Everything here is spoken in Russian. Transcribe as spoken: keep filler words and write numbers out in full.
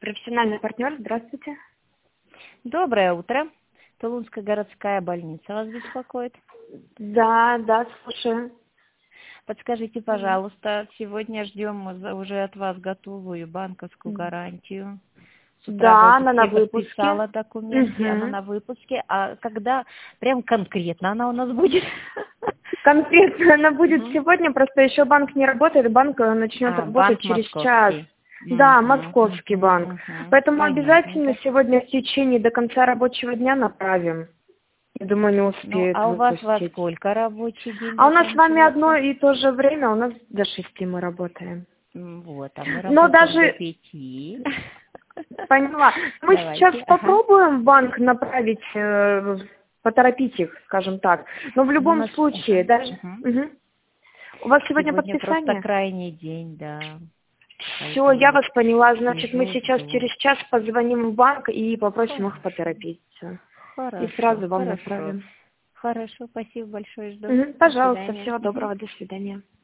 Профессиональный партнер, здравствуйте. Доброе утро. Тулунская городская больница вас беспокоит? Да, да, слушаю. Подскажите, пожалуйста, сегодня ждем уже от вас готовую банковскую гарантию. С утра Да, вроде она на все выпуске. подписала документы, Угу. она на выпуске. А когда прям конкретно она у нас будет? Конкретно она будет Угу. сегодня, просто еще банк не работает, банк начнет А, работать банк через час. московский. Да, Угу, московский угу, банк. угу. Поэтому обязательно Понятненько. сегодня в течение до конца рабочего дня направим. Я думаю, не Ну, успеет а у вас во выпустить. сколько рабочий день А у нас с вами одно заканчивается? и то же время, у нас до шести мы работаем. М, Вот, а мы Но работаем до даже... пяти. Поняла. Мы сейчас Давайте, ага. попробуем в банк направить, э, поторопить их, скажем так. Но в Ну, у любом нас, случае, ага, даже... ага. Мгм. У вас сегодня Сегодня просто подписание? крайний день, да. Все, я Поэтому вас поняла. Значит, мы сижу, сейчас жду. через час позвоним в банк и попросим их Хорошо, поторопиться. И хорошо, сразу вам хорошо. направим. Хорошо, спасибо большое, жду. Мгм. До Пожалуйста, свидания. всего Мгм. доброго, до свидания.